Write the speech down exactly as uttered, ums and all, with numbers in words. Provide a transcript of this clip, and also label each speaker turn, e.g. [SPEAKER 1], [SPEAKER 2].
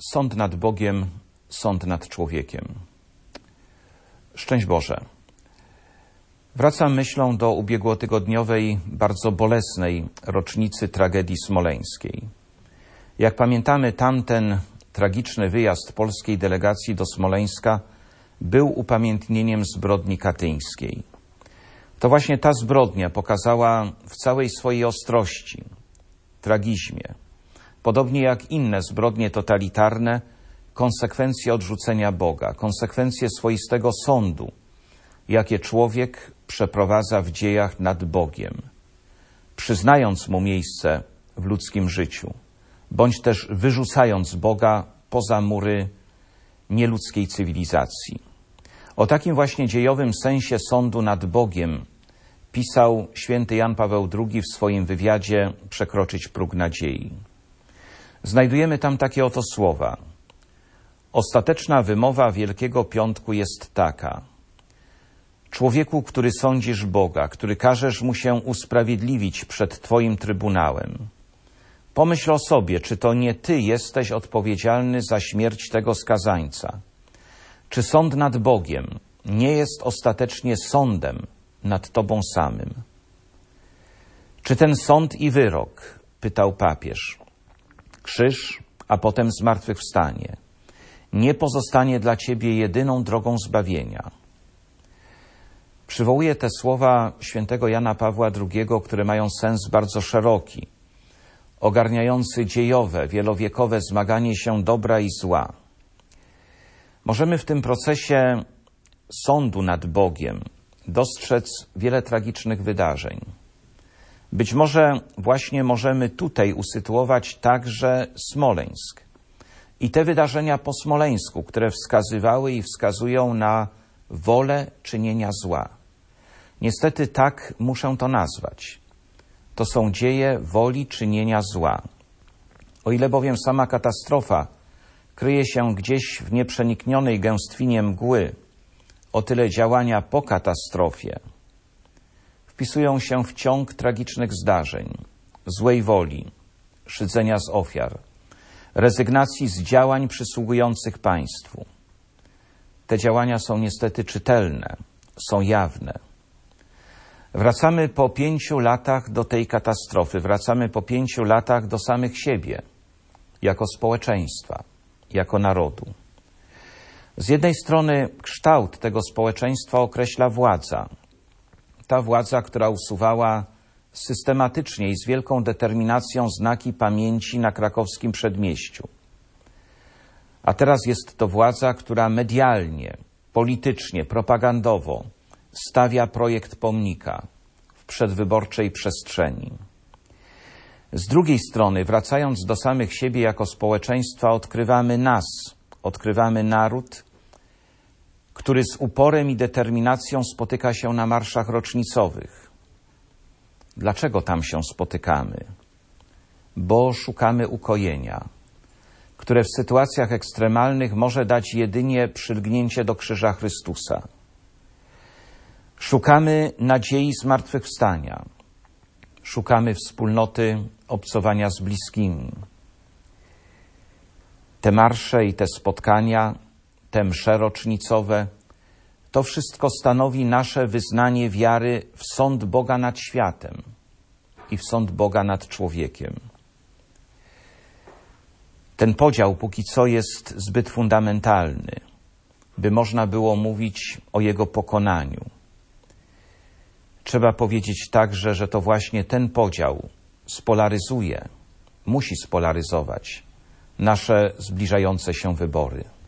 [SPEAKER 1] Sąd nad Bogiem, sąd nad człowiekiem. Szczęść Boże. Wracam myślą do ubiegłotygodniowej, bardzo bolesnej rocznicy tragedii smoleńskiej. Jak pamiętamy, tamten tragiczny wyjazd polskiej delegacji do Smoleńska był upamiętnieniem zbrodni katyńskiej. To właśnie ta zbrodnia pokazała w całej swojej ostrości, tragizmie, podobnie jak inne zbrodnie totalitarne, konsekwencje odrzucenia Boga, konsekwencje swoistego sądu, jakie człowiek przeprowadza w dziejach nad Bogiem, przyznając Mu miejsce w ludzkim życiu, bądź też wyrzucając Boga poza mury nieludzkiej cywilizacji. O takim właśnie dziejowym sensie sądu nad Bogiem pisał święty Jan Paweł drugi w swoim wywiadzie Przekroczyć próg nadziei. Znajdujemy tam takie oto słowa. Ostateczna wymowa Wielkiego Piątku jest taka. Człowieku, który sądzisz Boga, który każesz Mu się usprawiedliwić przed Twoim Trybunałem, pomyśl o sobie, czy to nie Ty jesteś odpowiedzialny za śmierć tego skazańca. Czy sąd nad Bogiem nie jest ostatecznie sądem nad Tobą samym? Czy ten sąd i wyrok, pytał papież, krzyż, a potem zmartwychwstanie, nie pozostanie dla Ciebie jedyną drogą zbawienia? Przywołuję te słowa świętego Jana Pawła drugiego, które mają sens bardzo szeroki, ogarniający dziejowe, wielowiekowe zmaganie się dobra i zła. Możemy w tym procesie sądu nad Bogiem dostrzec wiele tragicznych wydarzeń. Być może właśnie możemy tutaj usytuować także Smoleńsk i te wydarzenia po smoleńsku, które wskazywały i wskazują na wolę czynienia zła. Niestety tak muszę to nazwać. To są dzieje woli czynienia zła. O ile bowiem sama katastrofa kryje się gdzieś w nieprzeniknionej gęstwinie mgły, o tyle działania po katastrofie wpisują się w ciąg tragicznych zdarzeń, złej woli, szydzenia z ofiar, rezygnacji z działań przysługujących państwu. Te działania są niestety czytelne, są jawne. Wracamy po pięciu latach do tej katastrofy, wracamy po pięciu latach do samych siebie, jako społeczeństwa, jako narodu. Z jednej strony kształt tego społeczeństwa określa władza. Ta władza, która usuwała systematycznie i z wielką determinacją znaki pamięci na krakowskim przedmieściu. A teraz jest to władza, która medialnie, politycznie, propagandowo stawia projekt pomnika w przedwyborczej przestrzeni. Z drugiej strony, wracając do samych siebie jako społeczeństwa, odkrywamy nas, odkrywamy naród, który z uporem i determinacją spotyka się na marszach rocznicowych. Dlaczego tam się spotykamy? Bo szukamy ukojenia, które w sytuacjach ekstremalnych może dać jedynie przylgnięcie do krzyża Chrystusa. Szukamy nadziei zmartwychwstania. Szukamy wspólnoty obcowania z bliskimi. Te marsze i te spotkania, te msze rocznicowe, to wszystko stanowi nasze wyznanie wiary w sąd Boga nad światem i w sąd Boga nad człowiekiem. Ten podział póki co jest zbyt fundamentalny, by można było mówić o jego pokonaniu. Trzeba powiedzieć także, że to właśnie ten podział spolaryzuje, musi spolaryzować nasze zbliżające się wybory.